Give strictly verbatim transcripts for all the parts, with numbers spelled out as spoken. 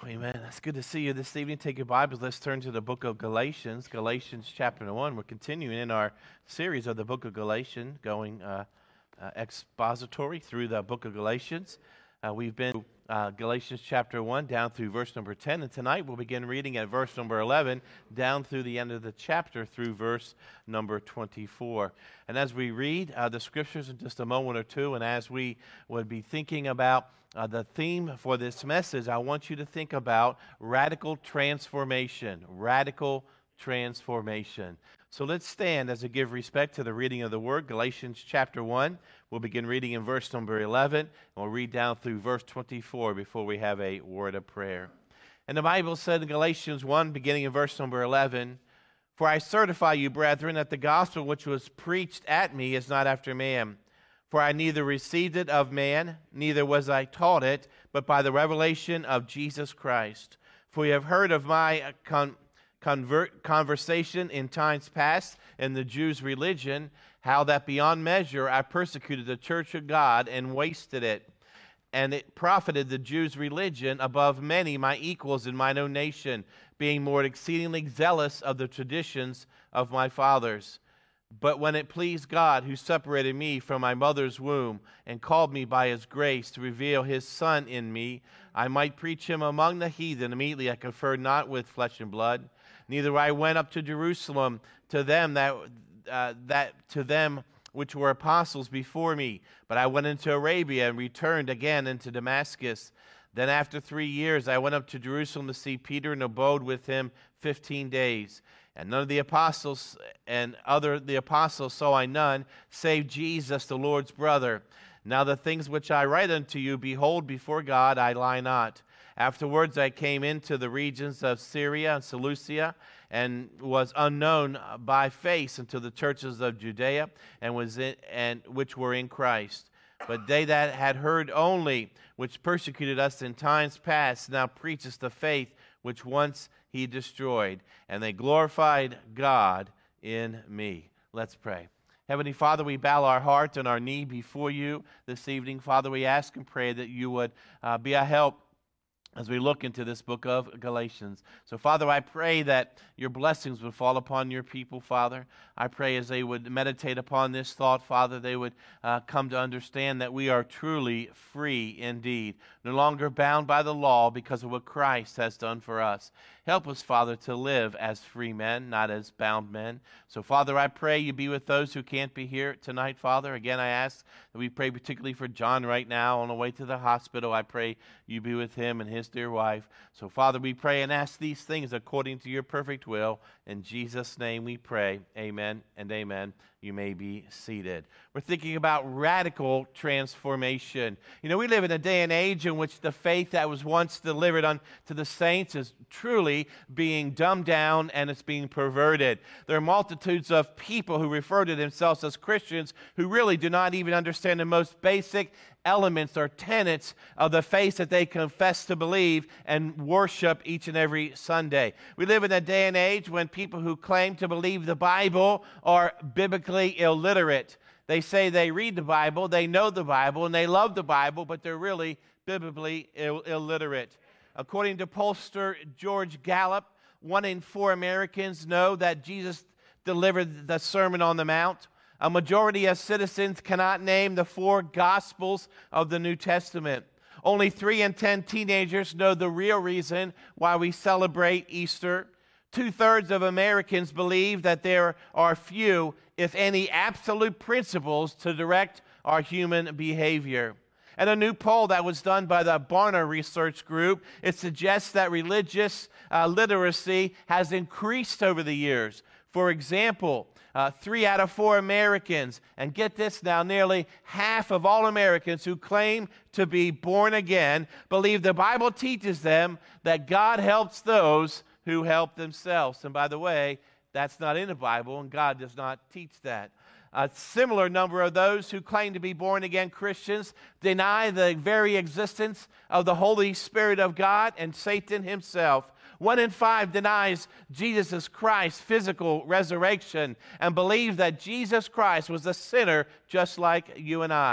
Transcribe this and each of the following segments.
Amen. It's good to see you this evening. Take your Bibles. Let's turn to the book of Galatians, Galatians chapter one. We're continuing in our series of the book of Galatians, going uh, uh, expository through the book of Galatians. Uh, we've been uh, Galatians chapter one down through verse number ten, and tonight we'll begin reading at verse number eleven down through the end of the chapter through verse number twenty-four. And as we read uh, the scriptures in just a moment or two, and as we would be thinking about Uh, the theme for this message, I want you to think about radical transformation. Radical transformation. So let's stand as we give respect to the reading of the Word. Galatians chapter one. We'll begin reading in verse number eleven, and we'll read down through verse twenty-four before we have a word of prayer. And the Bible said in Galatians one, beginning in verse number eleven, "For I certify you, brethren, that the gospel which was preached at me is not after man. For I neither received it of man, neither was I taught it, but by the revelation of Jesus Christ. For you have heard of my con- convert- conversation in times past in the Jews' religion, how that beyond measure I persecuted the church of God and wasted it. And it profited the Jews' religion above many my equals in mine own nation, being more exceedingly zealous of the traditions of my fathers. But when it pleased God, who separated me from my mother's womb and called me by his grace to reveal his Son in me, I might preach him among the heathen. Immediately I conferred not with flesh and blood, neither I went up to Jerusalem to them that uh, that to them which were apostles before me, but I went into Arabia and returned again into Damascus. Then after three years I went up to Jerusalem to see Peter and abode with him fifteen days. And none of the apostles and other the apostles saw I none, save Jesus the Lord's brother. Now the things which I write unto you, behold, before God I lie not. Afterwards I came into the regions of Syria and Cilicia, and was unknown by face unto the churches of Judea, and was in, and which were in Christ. But they that had heard only, which persecuted us in times past, now preach us the faith which once he destroyed, and they glorified God in me." Let's pray. Heavenly Father, we bow our heart and our knee before you this evening. Father, we ask and pray that you would uh, be a help as we look into this book of Galatians. So, Father, I pray that your blessings would fall upon your people, Father. I pray as they would meditate upon this thought, Father, they would uh, come to understand that we are truly free indeed, no longer bound by the law because of what Christ has done for us. Help us, Father, to live as free men, not as bound men. So, Father, I pray you be with those who can't be here tonight, Father. Again, I ask that we pray particularly for John right now on the way to the hospital. I pray you be with him and his dear wife. So, Father, we pray and ask these things according to your perfect will. In Jesus' name we pray. Amen and amen. You may be seated. We're thinking about radical transformation. You know, we live in a day and age in which the faith that was once delivered unto the saints is truly being dumbed down and it's being perverted. There are multitudes of people who refer to themselves as Christians who really do not even understand the most basic elements or tenets of the faith that they confess to believe and worship each and every Sunday. We live in a day and age when people who claim to believe the Bible are biblically illiterate. They say they read the Bible, they know the Bible, and they love the Bible, but they're really biblically Ill- illiterate. According to pollster George Gallup, one in four Americans know that Jesus delivered the Sermon on the Mount. A majority of citizens cannot name the four Gospels of the New Testament. Only three in ten teenagers know the real reason why we celebrate Easter. Two-thirds of Americans believe that there are few, if any, absolute principles to direct our human behavior. And a new poll that was done by the Barna Research Group, it suggests that religious uh, literacy has increased over the years. For example, uh, three out of four Americans, and get this now, nearly half of all Americans who claim to be born again believe the Bible teaches them that God helps those who help themselves. And by the way, that's not in the Bible, and God does not teach that. A similar number of those who claim to be born-again Christians deny the very existence of the Holy Spirit of God and Satan himself. One in five denies Jesus Christ's physical resurrection and believes that Jesus Christ was a sinner just like you and I.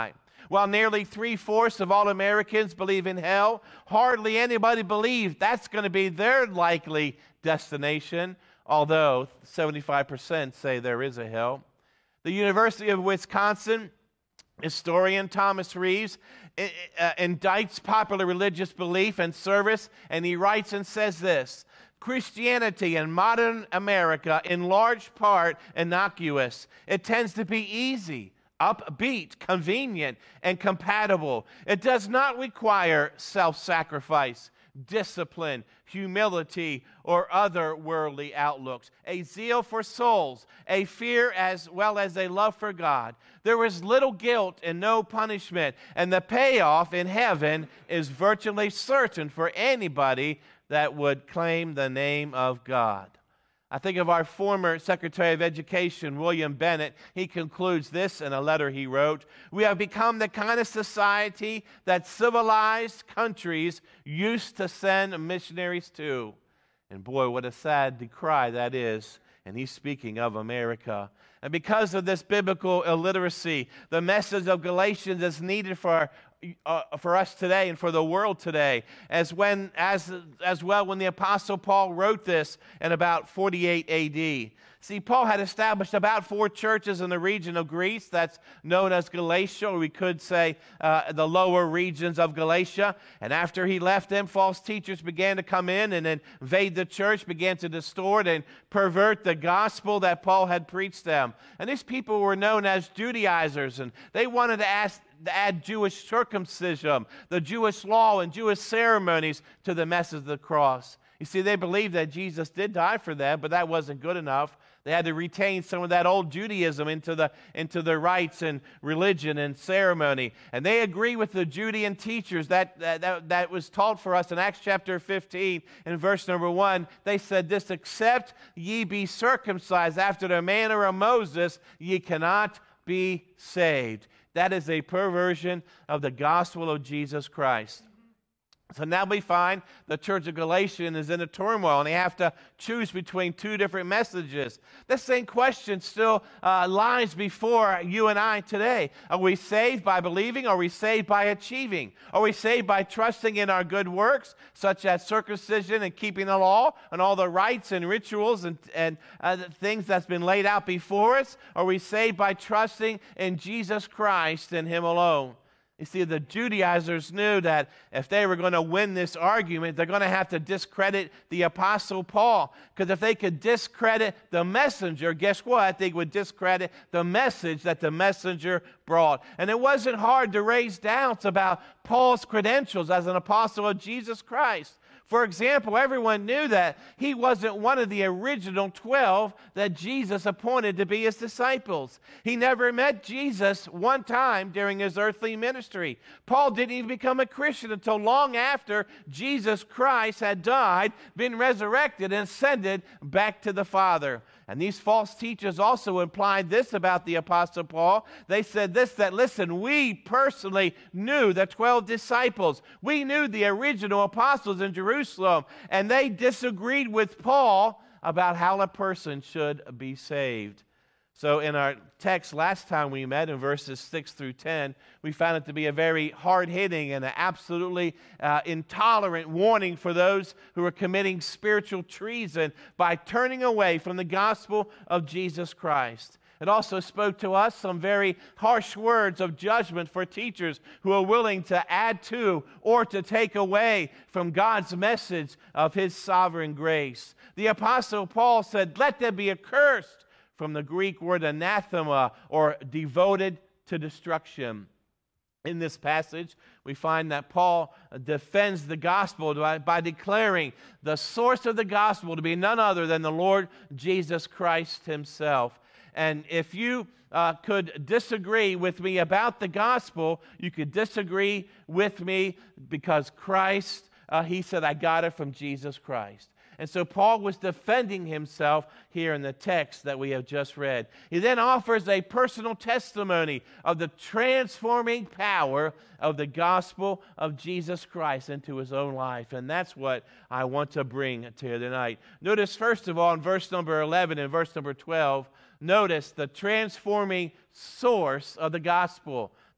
While nearly three-fourths of all Americans believe in hell, hardly anybody believes that's going to be their likely destination, although seventy-five percent say there is a hell. The University of Wisconsin historian Thomas Reeves uh, indicts popular religious belief and service, and he writes and says this: Christianity in modern America, in large part innocuous. It tends to be easy, upbeat, convenient, and compatible. It does not require self-sacrifice, discipline, humility, or other worldly outlooks. A zeal for souls, a fear as well as a love for God. There is little guilt and no punishment, and the payoff in heaven is virtually certain for anybody that would claim the name of God. I think of our former Secretary of Education, William Bennett. He concludes this in a letter he wrote: "We have become the kind of society that civilized countries used to send missionaries to." And boy, what a sad cry that is. And he's speaking of America. And because of this biblical illiteracy, the message of Galatians is needed for Uh, for us today and for the world today, as when as as well when the Apostle Paul wrote this in about forty-eight A D. See, Paul had established about four churches in the region of Greece that's known as Galatia, or we could say uh, the lower regions of Galatia. And after he left them, false teachers began to come in and invade the church, began to distort and pervert the gospel that Paul had preached them. And these people were known as Judaizers, and they wanted to ask to add Jewish circumcision, the Jewish law and Jewish ceremonies to the message of the cross. You see, they believed that Jesus did die for them, but that wasn't good enough. They had to retain some of that old Judaism into the into their rites and religion and ceremony. And they agree with the Judean teachers that, that, that, that was taught for us in Acts chapter fifteen and verse number one. They said this: "Except ye be circumcised after the manner of Moses, ye cannot be saved." That is a perversion of the gospel of Jesus Christ. So now we find the church of Galatia is in a turmoil, and they have to choose between two different messages. The same question still uh, lies before you and I today. Are we saved by believing? Are we saved by achieving? Are we saved by trusting in our good works, such as circumcision and keeping the law and all the rites and rituals and, and uh, the things that's been laid out before us? Are we saved by trusting in Jesus Christ and Him alone? You see, the Judaizers knew that if they were going to win this argument, they're going to have to discredit the Apostle Paul. Because if they could discredit the messenger, guess what? They would discredit the message that the messenger brought. And it wasn't hard to raise doubts about Paul's credentials as an apostle of Jesus Christ. For example, everyone knew that he wasn't one of the original twelve that Jesus appointed to be his disciples. He never met Jesus one time during his earthly ministry. Paul didn't even become a Christian until long after Jesus Christ had died, been resurrected, and ascended back to the Father. And these false teachers also implied this about the Apostle Paul. They said this, that, listen, we personally knew the twelve disciples. We knew the original apostles in Jerusalem, and they disagreed with Paul about how a person should be saved. So in our text last time we met, in verses six through ten, we found it to be a very hard-hitting and an absolutely uh, intolerant warning for those who are committing spiritual treason by turning away from the gospel of Jesus Christ. It also spoke to us some very harsh words of judgment for teachers who are willing to add to or to take away from God's message of His sovereign grace. The Apostle Paul said, "Let them be accursed," from the Greek word anathema, or devoted to destruction. In this passage, we find that Paul defends the gospel by, by declaring the source of the gospel to be none other than the Lord Jesus Christ Himself. And if you uh, could disagree with me about the gospel, you could disagree with me because Christ, uh, He said, I got it from Jesus Christ. And so Paul was defending himself here in the text that we have just read. He then offers a personal testimony of the transforming power of the gospel of Jesus Christ into his own life. And that's what I want to bring to you tonight. Notice, first of all, in verse number eleven and verse number twelve, notice the transforming source of the gospel.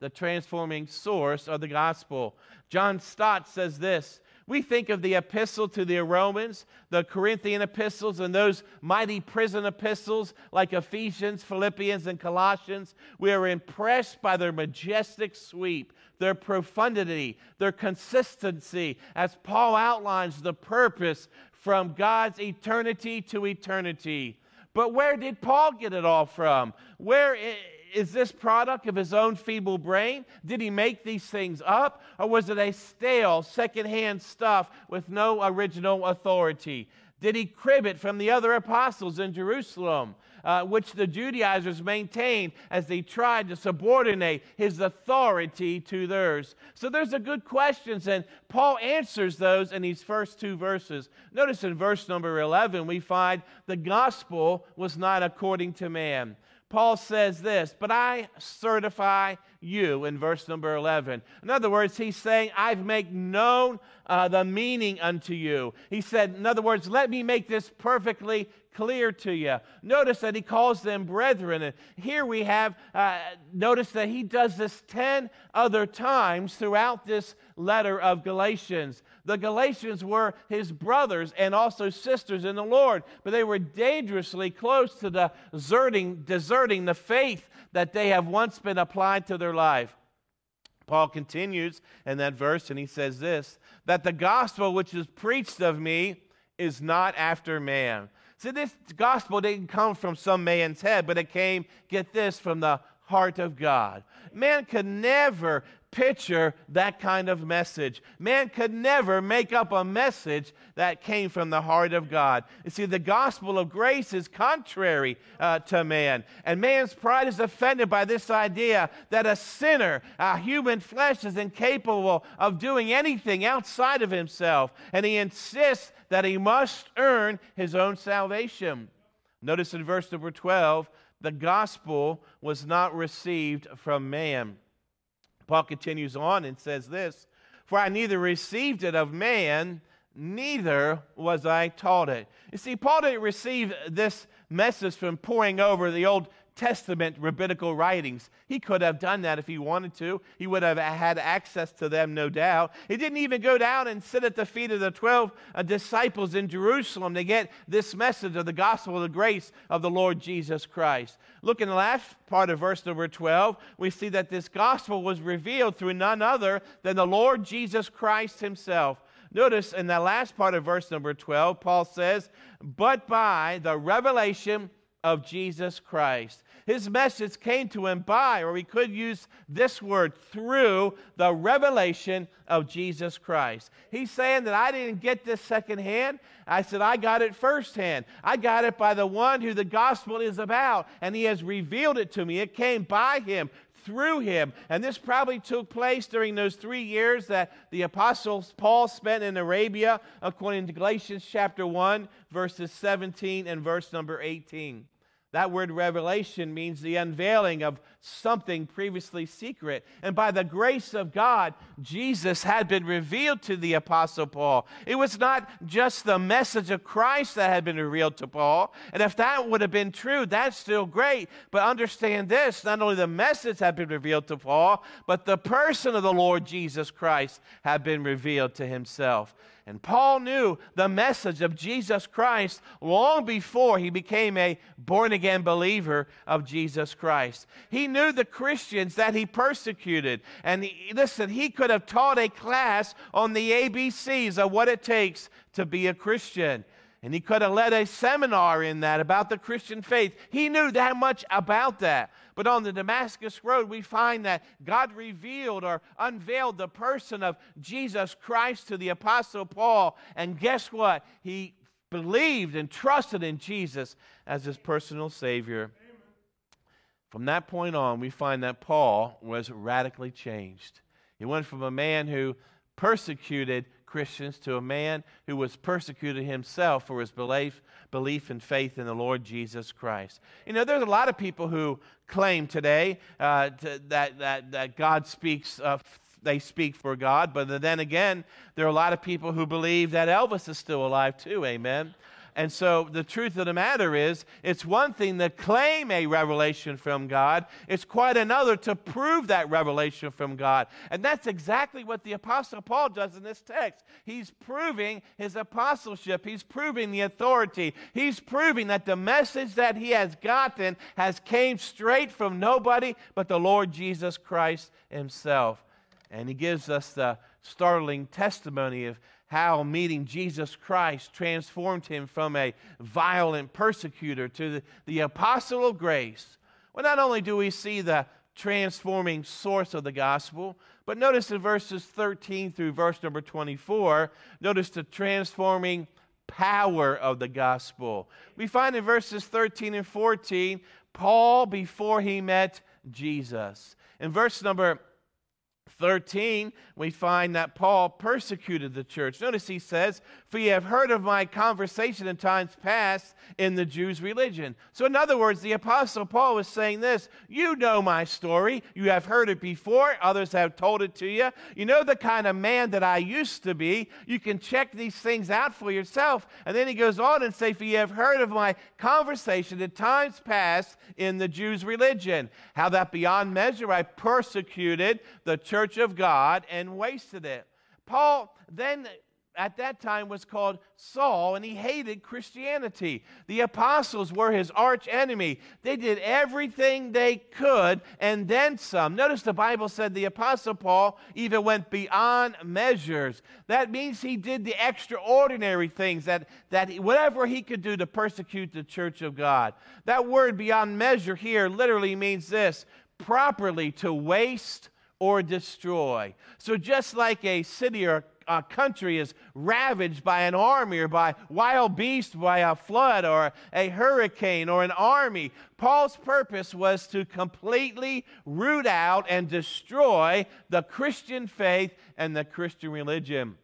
the transforming source of the gospel. John Stott says this: we think of the epistle to the Romans, the Corinthian epistles, and those mighty prison epistles like Ephesians, Philippians, and Colossians. We are impressed by their majestic sweep, their profundity, their consistency, as Paul outlines the purpose from God's eternity to eternity. But where did Paul get it all from? Where is this product of his own feeble brain? Did he make these things up? Or was it a stale, secondhand stuff with no original authority? Did he crib it from the other apostles in Jerusalem, uh, which the Judaizers maintained as they tried to subordinate his authority to theirs? So there's a good questions, and Paul answers those in these first two verses. Notice in verse number eleven, we find the gospel was not according to man. Paul says this, but I certify you, in verse number eleven. In other words, he's saying, I've made known uh, the meaning unto you. He said, in other words, let me make this perfectly clear to you. Notice that he calls them brethren. And here we have, uh, notice that he does this ten other times throughout this letter of Galatians. The Galatians were his brothers and also sisters in the Lord, but they were dangerously close to deserting, deserting the faith that they have once been applied to their life. Paul continues in that verse, and he says this, that the gospel which is preached of me is not after man. See, this gospel didn't come from some man's head, but it came, get this, from the heart of God. Man could never picture that kind of message. Man could never make up a message that came from the heart of God. You see, the gospel of grace is contrary uh, to man. And man's pride is offended by this idea that a sinner, a human flesh, is incapable of doing anything outside of himself. And he insists that he must earn his own salvation. Notice in verse number twelve, the gospel was not received from man. Paul continues on and says this, for I neither received it of man, neither was I taught it. You see, Paul didn't receive this message from poring over the Old Testament rabbinical writings. He could have done that if he wanted to. He would have had access to them, no doubt. He didn't even go down and sit at the feet of the twelve uh, disciples in Jerusalem to get this message of the gospel of the grace of the Lord Jesus Christ. Look in the last part of verse number twelve, we see that this gospel was revealed through none other than the Lord Jesus Christ himself. Notice in that last part of verse number twelve, Paul says, but by the revelation of Jesus Christ. His message came to him by, or we could use this word, through the revelation of Jesus Christ. He's saying that I didn't get this secondhand. I said I got it firsthand. I got it by the one who the gospel is about, and he has revealed it to me. It came by him, through him. And this probably took place during those three years that the Apostle Paul spent in Arabia, according to Galatians chapter one, verses seventeen and verse number eighteen. That word revelation means the unveiling of something previously secret. And by the grace of God, Jesus had been revealed to the Apostle Paul. It was not just the message of Christ that had been revealed to Paul. And if that would have been true, that's still great. But understand this, not only the message had been revealed to Paul, but the person of the Lord Jesus Christ had been revealed to himself. And Paul knew the message of Jesus Christ long before he became a born-again believer of Jesus Christ. He knew the Christians that he persecuted. And he, listen, he could have taught a class on the A B Cs of what it takes to be a Christian. And he could have led a seminar in that about the Christian faith. He knew that much about that. But on the Damascus Road, we find that God revealed or unveiled the person of Jesus Christ to the Apostle Paul. And guess what? He believed and trusted in Jesus as his personal Savior. Amen. From that point on, we find that Paul was radically changed. He went from a man who persecuted Christians to a man who was persecuted himself for his belief, belief and faith in the Lord Jesus Christ. You know, there's a lot of people who claim today uh, to, that, that, that God speaks, uh, they speak for God, but then again, there are a lot of people who believe that Elvis is still alive too, amen? And so the truth of the matter is, it's one thing to claim a revelation from God. It's quite another to prove that revelation from God. And that's exactly what the Apostle Paul does in this text. He's proving his apostleship. He's proving the authority. He's proving that the message that he has gotten has came straight from nobody but the Lord Jesus Christ himself. And he gives us the startling testimony of how meeting Jesus Christ transformed him from a violent persecutor to the, the apostle of grace. Well, not only do we see the transforming source of the gospel, but notice in verses thirteen through verse number twenty-four, notice the transforming power of the gospel. We find in verses thirteen and fourteen, Paul before he met Jesus. In verse number thirteen, we find that Paul persecuted the church. Notice he says, "For ye have heard of my conversation in times past in the Jews' religion." So in other words, the Apostle Paul was saying this: you know my story. You have heard it before. Others have told it to you. You know the kind of man that I used to be. You can check these things out for yourself. And then he goes on and say, "For ye have heard of my conversation in times past in the Jews' religion, how that beyond measure I persecuted the church of God and wasted it." Paul then at that time was called Saul, and he hated Christianity. The apostles were his arch enemy. They did everything they could and then some. Notice the Bible said the apostle Paul even went beyond measures. That means he did the extraordinary things, that, that whatever he could do to persecute the church of God. That word beyond measure here literally means this: properly to waste or destroy. So just like a city or a country is ravaged by an army or by wild beasts, by a flood or a hurricane or an army, Paul's purpose was to completely root out and destroy the Christian faith and the Christian religion.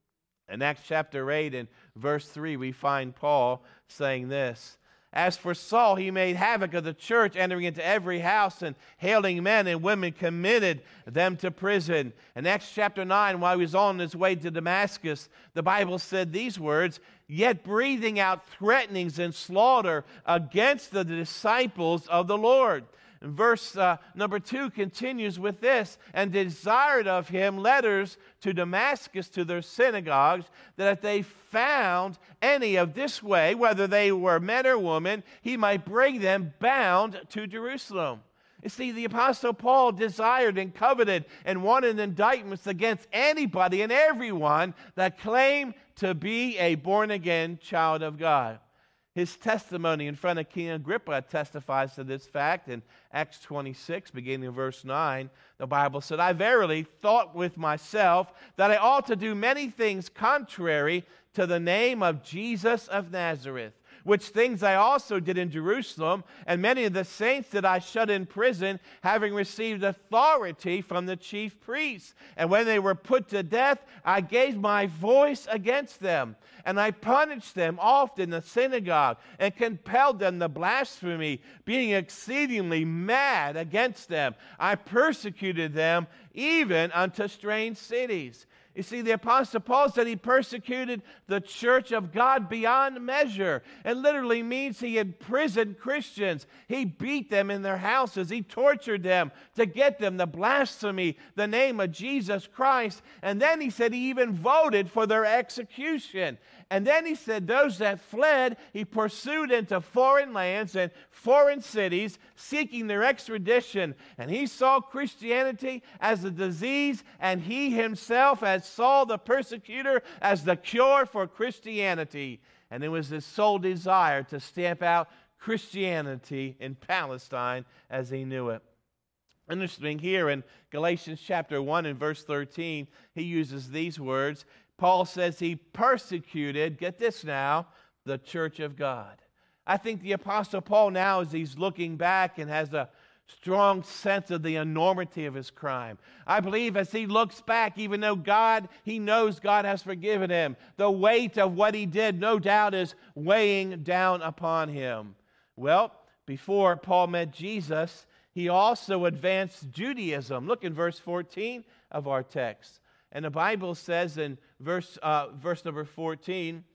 In Acts chapter eight and verse three, we find Paul saying this: "As for Saul, he made havoc of the church, entering into every house and hailing men and women, committed them to prison." In Acts chapter nine, while he was on his way to Damascus, the Bible said these words: "Yet breathing out threatenings and slaughter against the disciples of the Lord." And verse uh, number two continues with this: "And desired of him letters to Damascus to their synagogues, that if they found any of this way, whether they were men or women, he might bring them bound to Jerusalem." You see, the Apostle Paul desired and coveted and wanted indictments against anybody and everyone that claimed to be a born-again child of God. His testimony in front of King Agrippa testifies to this fact. In Acts twenty-six, beginning in verse nine, the Bible said, "I verily thought with myself that I ought to do many things contrary to the name of Jesus of Nazareth, which things I also did in Jerusalem, and many of the saints did I shut in prison, having received authority from the chief priests. And when they were put to death, I gave my voice against them. And I punished them oft in the synagogue, and compelled them to blasphemy, being exceedingly mad against them. I persecuted them even unto strange cities." You see, the Apostle Paul said he persecuted the church of God beyond measure. It literally means he imprisoned Christians. He beat them in their houses. He tortured them to get them to blaspheme the name of Jesus Christ. And then he said he even voted for their execution. And then he said those that fled, he pursued into foreign lands and foreign cities, seeking their extradition. And he saw Christianity as a disease, and he himself as Saul the persecutor as the cure for Christianity. And it was his sole desire to stamp out Christianity in Palestine as he knew it. Interesting, here in Galatians chapter one and verse thirteen, he uses these words. Paul says he persecuted, get this now, the church of God. I think the Apostle Paul now, as he's looking back and has a strong sense of the enormity of his crime. I believe as he looks back, even though God, he knows God has forgiven him, the weight of what he did, no doubt, is weighing down upon him. Well, before Paul met Jesus, he also advanced Judaism. Look in verse fourteen of our text. And the Bible says in verse, uh, verse number fourteen,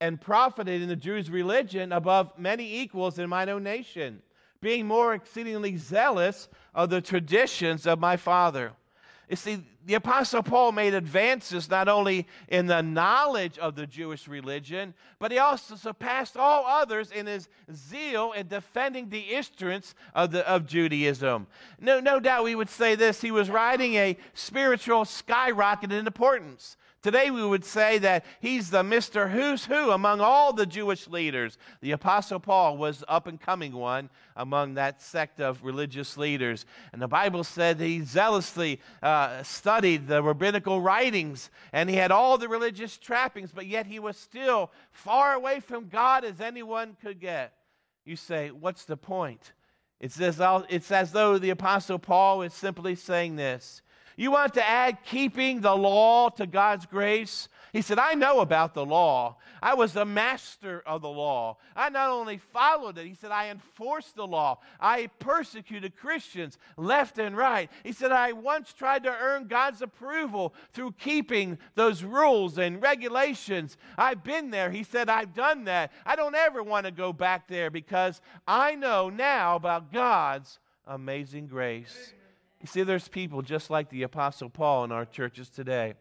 and profited in the Jews' religion above many equals in mine own nation, being more exceedingly zealous of the traditions of my father. You see, the Apostle Paul made advances not only in the knowledge of the Jewish religion, but he also surpassed all others in his zeal in defending the issuance of, the, of Judaism. No, no doubt we would say this, he was riding a spiritual skyrocket in importance. Today we would say that he's the Mister Who's Who among all the Jewish leaders. The Apostle Paul was up and coming one among that sect of religious leaders. And the Bible said he zealously uh, studied the rabbinical writings, and he had all the religious trappings, but yet he was still far away from God as anyone could get. You say, what's the point? It's as, it's as though the Apostle Paul is simply saying this. You want to add keeping the law to God's grace? He said, I know about the law. I was a master of the law. I not only followed it, he said, I enforced the law. I persecuted Christians left and right. He said, I once tried to earn God's approval through keeping those rules and regulations. I've been there. He said, I've done that. I don't ever want to go back there because I know now about God's amazing grace. You see, there's people just like the Apostle Paul in our churches today.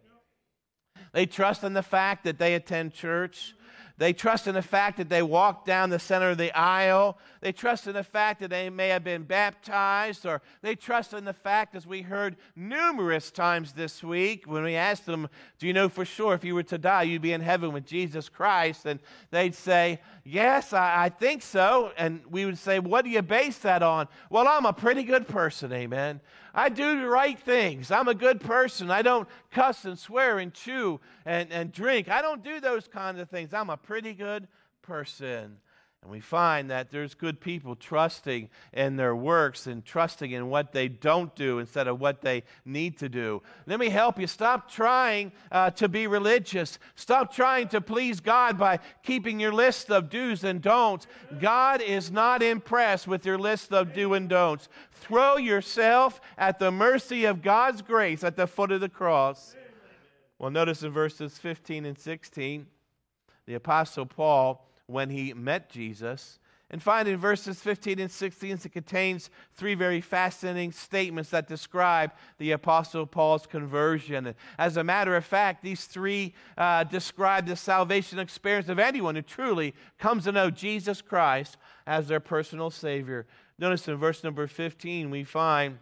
They trust in the fact that they attend church. They trust in the fact that they walk down the center of the aisle. They trust in the fact that they may have been baptized, or they trust in the fact, as we heard numerous times this week, when we asked them, do you know for sure if you were to die, you'd be in heaven with Jesus Christ? And they'd say, yes, I, I think so. And we would say, what do you base that on? Well, I'm a pretty good person, amen. I do the right things. I'm a good person. I don't cuss and swear and chew and, and drink. I don't do those kinds of things. I'm a pretty good person. And we find that there's good people trusting in their works and trusting in what they don't do instead of what they need to do. Let me help you. Stop trying uh, to be religious. Stop trying to please God by keeping your list of do's and don'ts. God is not impressed with your list of do and don'ts. Throw yourself at the mercy of God's grace at the foot of the cross. Well, notice in verses fifteen and sixteen, the Apostle Paul, when he met Jesus, and find in verses fifteen and sixteen, it contains three very fascinating statements that describe the Apostle Paul's conversion. And as a matter of fact, these three uh, describe the salvation experience of anyone who truly comes to know Jesus Christ as their personal Savior. Notice in verse number fifteen, we find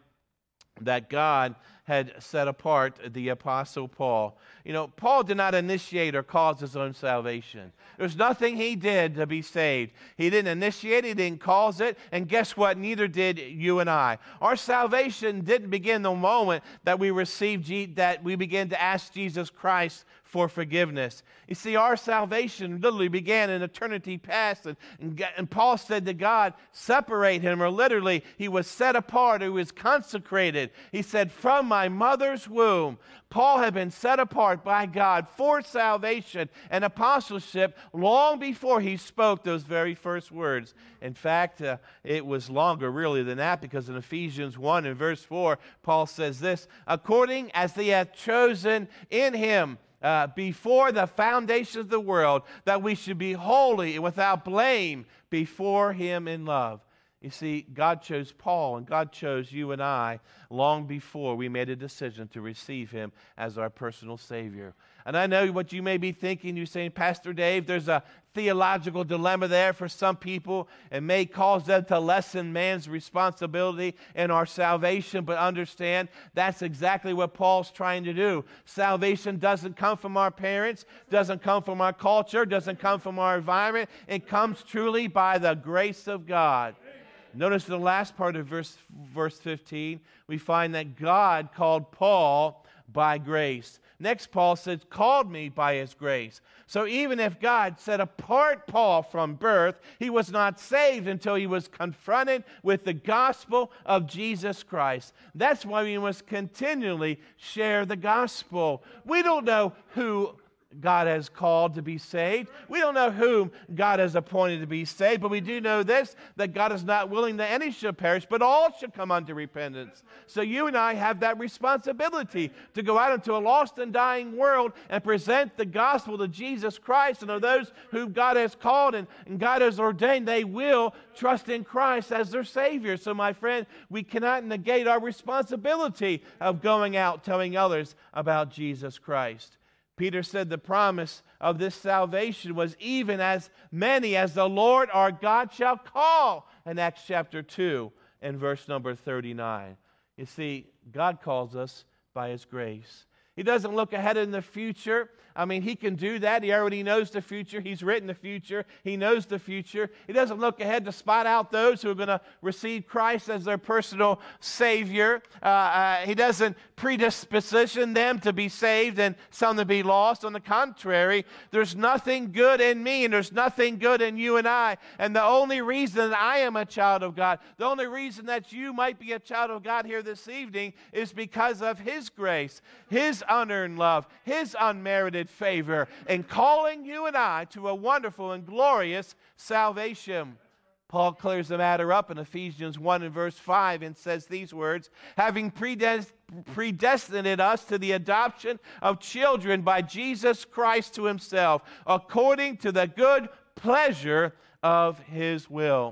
that God had set apart the Apostle Paul. You know, Paul did not initiate or cause his own salvation. There's nothing he did to be saved. He didn't initiate it, he didn't cause it, and guess what? Neither did you and I. Our salvation didn't begin the moment that we received, Je- that we began to ask Jesus Christ for forgiveness. You see, our salvation literally began in eternity past, and, and, and Paul said to God, separate him, or literally, he was set apart, he was consecrated. He said, from my mother's womb, Paul had been set apart by God for salvation and apostleship long before he spoke those very first words. In fact, uh, it was longer really than that, because in Ephesians one and verse four, Paul says this, according as they have chosen in him, Uh, before the foundation of the world, that we should be holy and without blame before him in love. You see, God chose Paul and God chose you and I long before we made a decision to receive him as our personal Savior. And I know what you may be thinking. You're saying, Pastor Dave, there's a theological dilemma there for some people. It may cause them to lessen man's responsibility in our salvation, but understand that's exactly what Paul's trying to do. Salvation doesn't come from our parents, doesn't come from our culture, doesn't come from our environment. It comes truly by the grace of God. Notice the last part of verse, verse fifteen, we find that God called Paul by grace. Next, Paul says, called me by his grace. So even if God set apart Paul from birth, he was not saved until he was confronted with the gospel of Jesus Christ. That's why we must continually share the gospel. We don't know who God has called to be saved. We don't know whom God has appointed to be saved, but we do know this, that God is not willing that any should perish, but all should come unto repentance. So you and I have that responsibility to go out into a lost and dying world and present the gospel to Jesus Christ. And of those whom God has called and, and God has ordained, they will trust in Christ as their Savior. So my friend, we cannot negate our responsibility of going out telling others about Jesus Christ. Peter said the promise of this salvation was even as many as the Lord our God shall call in Acts chapter two and verse number thirty-nine. You see, God calls us by His grace. He doesn't look ahead in the future. I mean, He can do that. He already knows the future. He's written the future. He knows the future. He doesn't look ahead to spot out those who are going to receive Christ as their personal Savior. Uh, uh, he doesn't predisposition them to be saved and some to be lost. On the contrary, there's nothing good in me and there's nothing good in you and I. And the only reason that I am a child of God, the only reason that you might be a child of God here this evening is because of His grace, His unearned love, His unmerited favor in calling you and I to a wonderful and glorious salvation. Paul clears the matter up in Ephesians one and verse five and says these words, having predest- predestinated us to the adoption of children by Jesus Christ to Himself, according to the good pleasure of His will.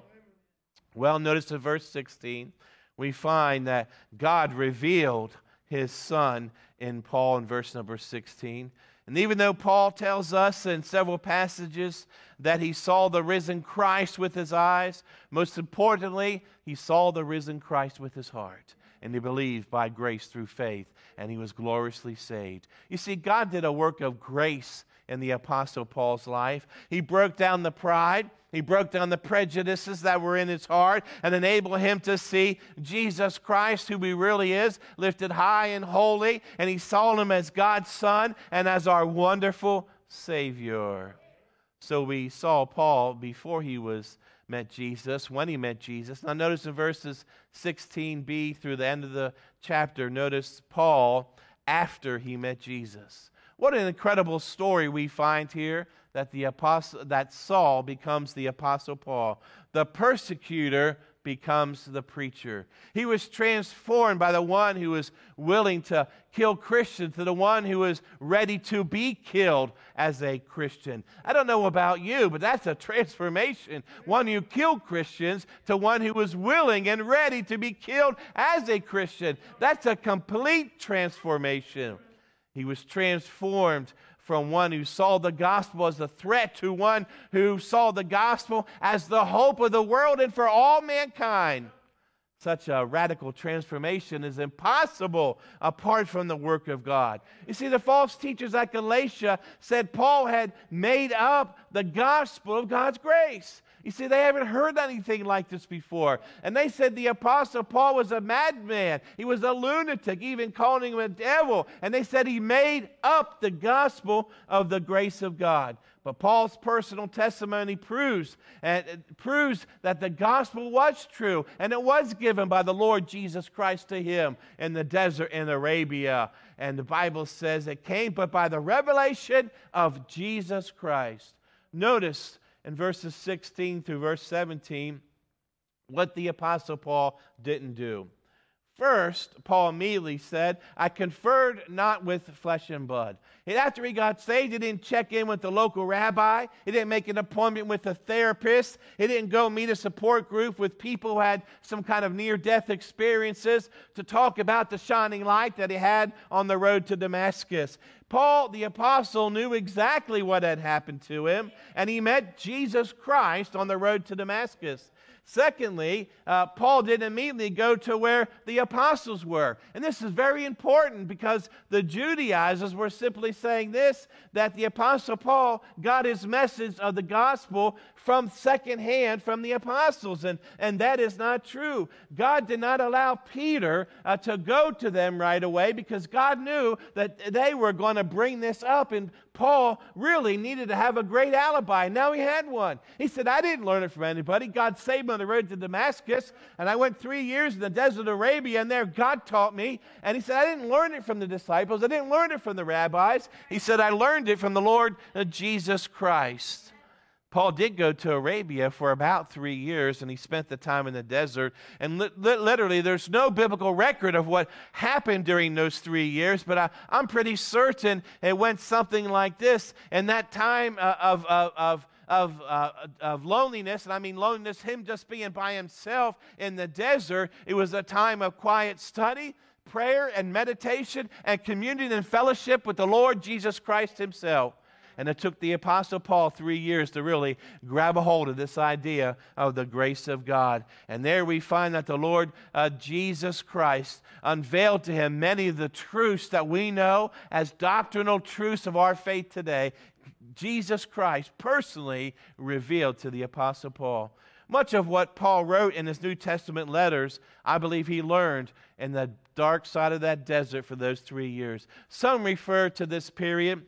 Well, notice in verse sixteen, we find that God revealed His Son in Paul in verse number sixteen. And even though Paul tells us in several passages that he saw the risen Christ with his eyes, most importantly, he saw the risen Christ with his heart. And he believed by grace through faith, and he was gloriously saved. You see, God did a work of grace in the Apostle Paul's life. He broke down the pride. He broke down the prejudices that were in his heart and enabled him to see Jesus Christ, who He really is, lifted high and holy. And he saw Him as God's Son and as our wonderful Savior. So we saw Paul before he was met Jesus, when he met Jesus. Now notice in verses sixteen b through the end of the chapter, notice Paul after he met Jesus. What an incredible story we find here, that the apostle, that Saul becomes the Apostle Paul. The persecutor becomes the preacher. He was transformed by the one who was willing to kill Christians to the one who was ready to be killed as a Christian. I don't know about you, but that's a transformation. One who killed Christians to one who was willing and ready to be killed as a Christian. That's a complete transformation. He was transformed from one who saw the gospel as a threat to one who saw the gospel as the hope of the world and for all mankind. Such a radical transformation is impossible apart from the work of God. You see, the false teachers at Galatia said Paul had made up the gospel of God's grace. You see, they haven't heard anything like this before. And they said the Apostle Paul was a madman. He was a lunatic, even calling him a devil. And they said he made up the gospel of the grace of God. But Paul's personal testimony proves, and it proves that the gospel was true, and it was given by the Lord Jesus Christ to him in the desert in Arabia. And the Bible says it came but by the revelation of Jesus Christ. Notice in verses sixteen through verse seventeen, what the Apostle Paul didn't do. First, Paul immediately said, I conferred not with flesh and blood. And after he got saved, he didn't check in with the local rabbi. He didn't make an appointment with a therapist. He didn't go meet a support group with people who had some kind of near-death experiences to talk about the shining light that he had on the road to Damascus. Paul, the apostle, knew exactly what had happened to him, and he met Jesus Christ on the road to Damascus. Secondly, uh, Paul didn't immediately go to where the apostles were. And this is very important because the Judaizers were simply saying this, that the Apostle Paul got his message of the gospel from secondhand from the apostles. And, and that is not true. God did not allow Peter uh, to go to them right away because God knew that they were going to bring this up in Paul really needed to have a great alibi. Now he had one. He said, I didn't learn it from anybody. God saved me on the road to Damascus, and I went three years in the desert of Arabia, and there God taught me. And he said, I didn't learn it from the disciples. I didn't learn it from the rabbis. He said, I learned it from the Lord uh, Jesus Christ. Paul did go to Arabia for about three years, and he spent the time in the desert. And li- li- literally, there's no biblical record of what happened during those three years, but I, I'm pretty certain it went something like this. In that time uh, of, of, of Of, uh, of loneliness, and I mean loneliness, him just being by himself in the desert, it was a time of quiet study, prayer, and meditation, and communion and fellowship with the Lord Jesus Christ himself. And it took the Apostle Paul three years to really grab a hold of this idea of the grace of God. And there we find that the Lord uh, Jesus Christ unveiled to him many of the truths that we know as doctrinal truths of our faith today. Jesus Christ personally revealed to the Apostle Paul. Much of what Paul wrote in his New Testament letters, I believe he learned in the dark side of that desert for those three years. Some refer to this period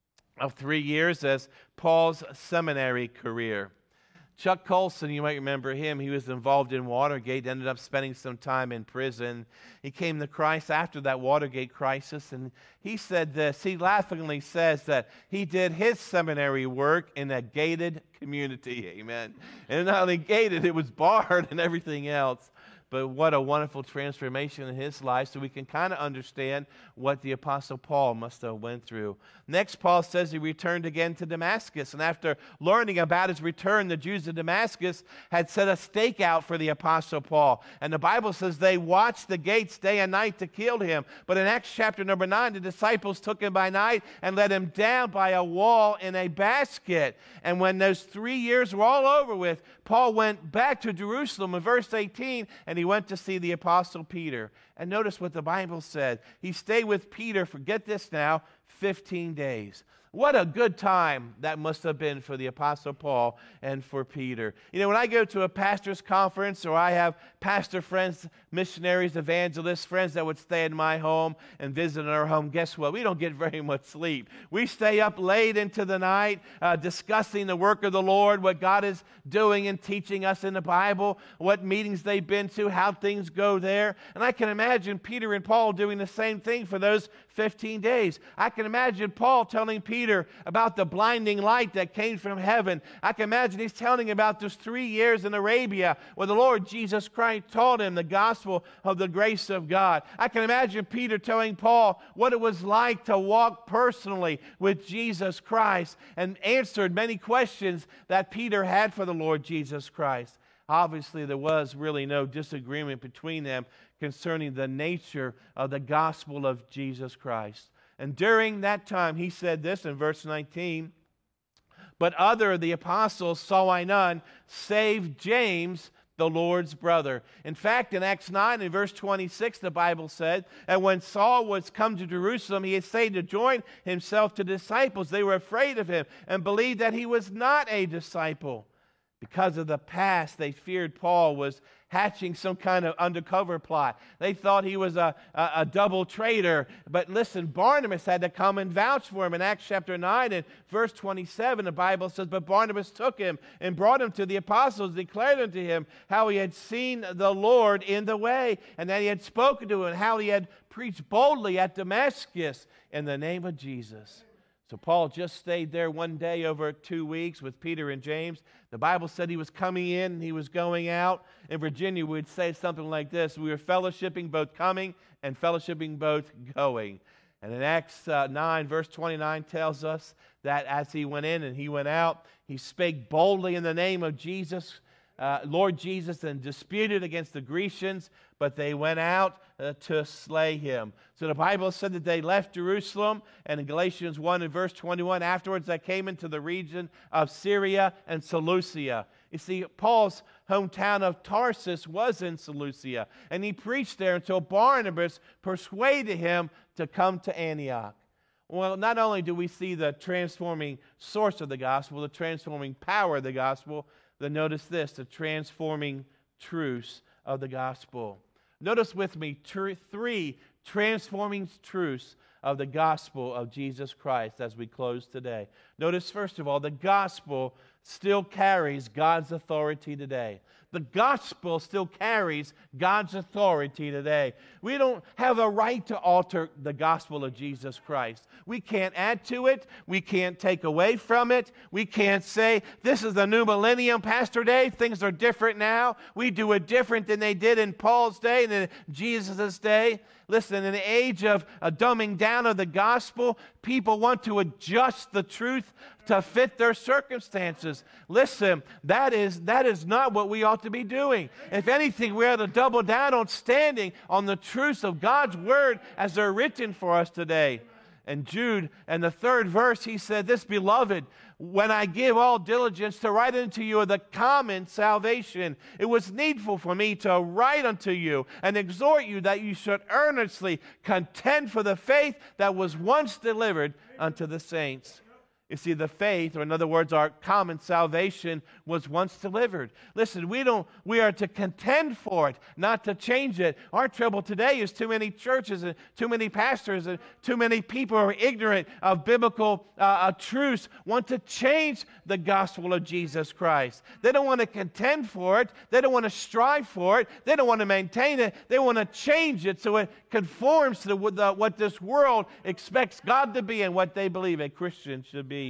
of three years as Paul's seminary career. Chuck Colson, you might remember him. He was involved in Watergate, ended up spending some time in prison. He came to Christ after that Watergate crisis, and he said this. He laughingly says that he did his seminary work in a gated community. Amen. And not only gated, it was barred and everything else. But what a wonderful transformation in his life, so we can kind of understand what the Apostle Paul must have went through. Next, Paul says he returned again to Damascus. And after learning about his return, the Jews of Damascus had set a stake out for the Apostle Paul. And the Bible says they watched the gates day and night to kill him. But in Acts chapter number nine, the disciples took him by night and let him down by a wall in a basket. And when those three years were all over with, Paul went back to Jerusalem in verse eighteen, and he went to see the Apostle Peter. And notice what the Bible said. He stayed with Peter for, get this now, fifteen days. What a good time that must have been for the Apostle Paul and for Peter. You know, when I go to a pastor's conference, or I have pastor friends, missionaries, evangelists, friends that would stay in my home and visit in our home, guess what? We don't get very much sleep. We stay up late into the night uh, discussing the work of the Lord, what God is doing and teaching us in the Bible, what meetings they've been to, how things go there. And I can imagine Peter and Paul doing the same thing for those fifteen days. I can imagine Paul telling Peter about the blinding light that came from heaven. I can imagine he's telling about those three years in Arabia where the Lord Jesus Christ taught him the gospel of the grace of God. I can imagine Peter telling Paul what it was like to walk personally with Jesus Christ, and answered many questions that Peter had for the Lord Jesus Christ. Obviously, there was really no disagreement between them concerning the nature of the gospel of Jesus Christ. And during that time, he said this in verse nineteen, "But other of the apostles saw I none, save James, the Lord's brother." In fact, in Acts nine, in verse twenty-six, the Bible said, "And when Saul was come to Jerusalem, he essayed to join himself to disciples. They were afraid of him and believed that he was not a disciple." Because of the past, they feared Paul was hatching some kind of undercover plot. They thought he was a, a, a double traitor. But listen, Barnabas had to come and vouch for him. In Acts chapter nine and verse twenty-seven, the Bible says, "But Barnabas took him and brought him to the apostles, declared unto him how he had seen the Lord in the way, and that he had spoken to him, and how he had preached boldly at Damascus in the name of Jesus." So Paul just stayed there one day over two weeks with Peter and James. The Bible said he was coming in and he was going out. In Virginia, we would say something like this: we were fellowshipping both coming and fellowshipping both going. And in Acts uh, nine, verse twenty-nine tells us that as he went in and he went out, he spake boldly in the name of Jesus, uh, Lord Jesus, and disputed against the Grecians, but they went out uh, to slay him. So the Bible said that they left Jerusalem, and in Galatians one and verse twenty-one, afterwards they came into the region of Syria and Seleucia. You see, Paul's hometown of Tarsus was in Seleucia, and he preached there until Barnabas persuaded him to come to Antioch. Well, not only do we see the transforming source of the gospel, the transforming power of the gospel, but notice this, the transforming truths of the gospel. Notice with me tr- three transforming truths of the gospel of Jesus Christ as we close today. Notice, first of all, the gospel still carries God's authority today. The gospel still carries God's authority today. We don't have a right to alter the gospel of Jesus Christ. We can't add to it. We can't take away from it. We can't say, this is the new millennium, Pastor Dave. Things are different now. We do it different than they did in Paul's day and in Jesus' day. Listen, in the age of a dumbing down of the gospel, people want to adjust the truth to fit their circumstances. Listen, that is, that is not what we ought to be doing. If anything, we ought to double down on standing on the truths of God's word as they're written for us today. And Jude, in the third verse, he said, this, beloved, when I give all diligence to write unto you of the common salvation, it was needful for me to write unto you and exhort you that you should earnestly contend for the faith that was once delivered unto the saints. You see, the faith, or in other words, our common salvation, was once delivered. Listen, we don't. We are to contend for it, not to change it. Our trouble today is too many churches and too many pastors and too many people who are ignorant of biblical uh, uh, truths want to change the gospel of Jesus Christ. They don't want to contend for it. They don't want to strive for it. They don't want to maintain it. They want to change it so it conforms to the, the, what this world expects God to be and what they believe a Christian should be.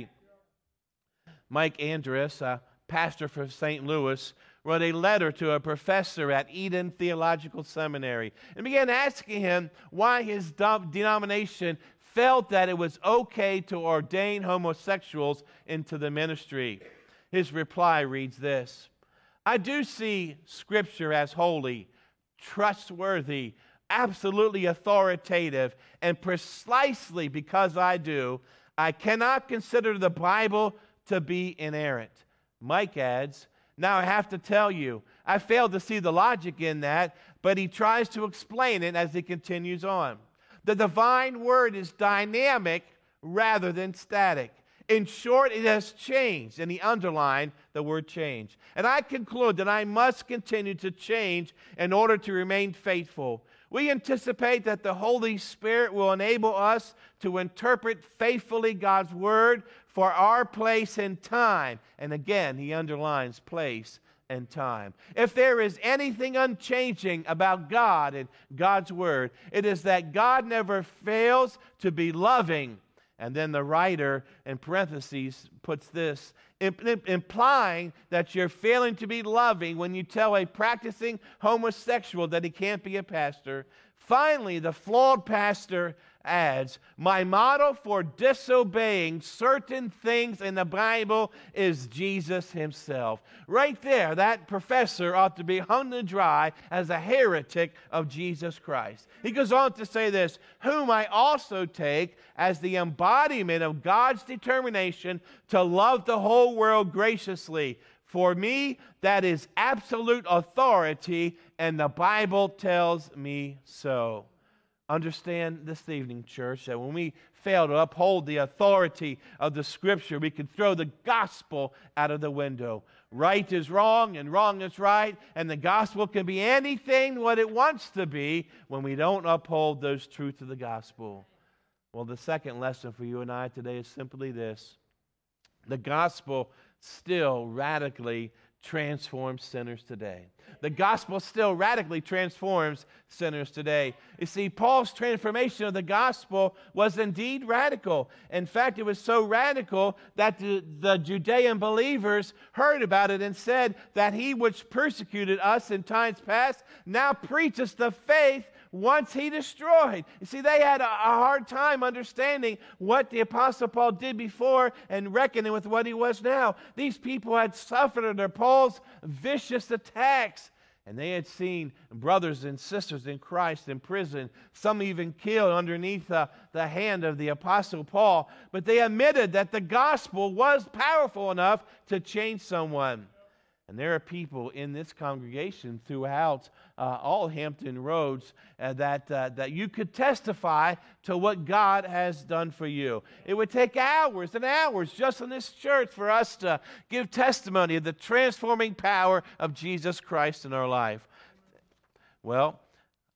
Mike Andrus, a pastor for Saint Louis, wrote a letter to a professor at Eden Theological Seminary and began asking him why his denomination felt that it was okay to ordain homosexuals into the ministry. His reply reads this: I do see Scripture as holy, trustworthy, absolutely authoritative, and precisely because I do, I cannot consider the Bible to be inerrant. Mike adds, now I have to tell you, I failed to see the logic in that, but he tries to explain it as he continues on. The divine word is dynamic rather than static. In short, it has changed, and he underlined the word change. And I conclude that I must continue to change in order to remain faithful. We anticipate that the Holy Spirit will enable us to interpret faithfully God's word for our place and time. And again, he underlines place and time. If there is anything unchanging about God and God's word, it is that God never fails to be loving. And then the writer, in parentheses, puts this, implying that you're failing to be loving when you tell a practicing homosexual that he can't be a pastor. Finally, the flawed pastor adds, my model for disobeying certain things in the Bible is Jesus himself. Right there, that professor ought to be hung to dry as a heretic of Jesus Christ. He goes on to say this, whom I also take as the embodiment of God's determination to love the whole world graciously. For me, that is absolute authority, and the Bible tells me so. Understand this evening, church, that when we fail to uphold the authority of the Scripture, we can throw the gospel out of the window. Right is wrong and wrong is right, and the gospel can be anything what it wants to be when we don't uphold those truths of the gospel. Well, the second lesson for you and I today is simply this. The gospel still radically transforms sinners today. The gospel still radically transforms sinners today. You see, Paul's transformation of the gospel was indeed radical. In fact, it was so radical that the, the Judean believers heard about it and said that he which persecuted us in times past now preaches the faith once he destroyed. You see, they had a, a hard time understanding what the Apostle Paul did before and reckoning with what he was now. These people had suffered under Paul's vicious attacks, and they had seen brothers and sisters in Christ in prison, some even killed underneath the, the hand of the Apostle Paul. But they admitted that the gospel was powerful enough to change someone. And there are people in this congregation throughout uh, all Hampton Roads uh, that, uh, that you could testify to what God has done for you. It would take hours and hours just in this church for us to give testimony of the transforming power of Jesus Christ in our life. Well,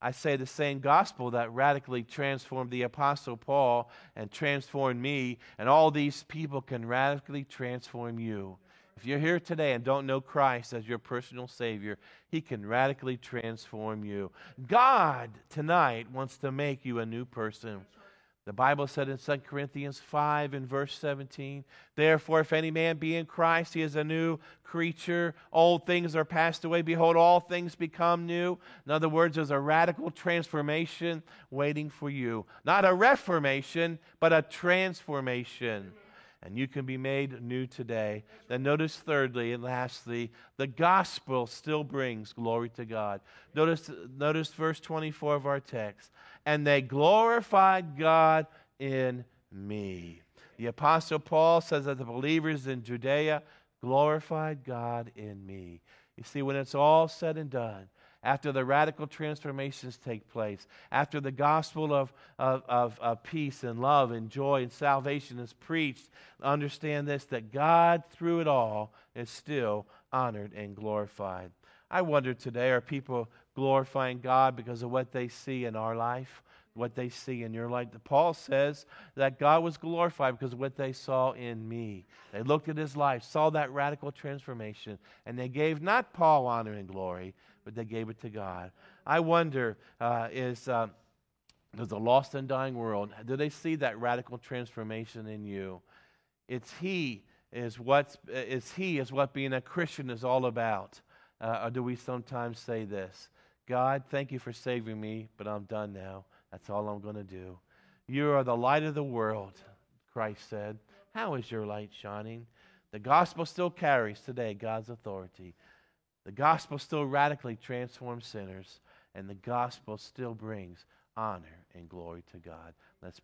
I say the same gospel that radically transformed the Apostle Paul and transformed me, and all these people can radically transform you. If you're here today and don't know Christ as your personal Savior, He can radically transform you. God tonight wants to make you a new person. The Bible said in Second Corinthians five in verse seventeen, therefore, if any man be in Christ, he is a new creature. Old things are passed away. Behold, all things become new. In other words, there's a radical transformation waiting for you. Not a reformation, but a transformation. And you can be made new today. Then notice thirdly and lastly, the gospel still brings glory to God. Notice, notice verse twenty-four of our text. And they glorified God in me. The Apostle Paul says that the believers in Judea glorified God in me. You see, when it's all said and done, after the radical transformations take place, after the gospel of, of, of, of peace and love and joy and salvation is preached, understand this, that God, through it all, is still honored and glorified. I wonder today, are people glorifying God because of what they see in our life, what they see in your life? Paul says that God was glorified because of what they saw in me. They looked at his life, saw that radical transformation, and they gave not Paul honor and glory, but they gave it to God. I wonder, uh, is uh, does the lost and dying world, do they see that radical transformation in you? It's He is what is He is what being a Christian is all about. Uh, or do we sometimes say this? God, thank you for saving me, but I'm done now. That's all I'm going to do. You are the light of the world, Christ said. How is your light shining? The gospel still carries today God's authority. The gospel still radically transforms sinners, and the gospel still brings honor and glory to God. Let's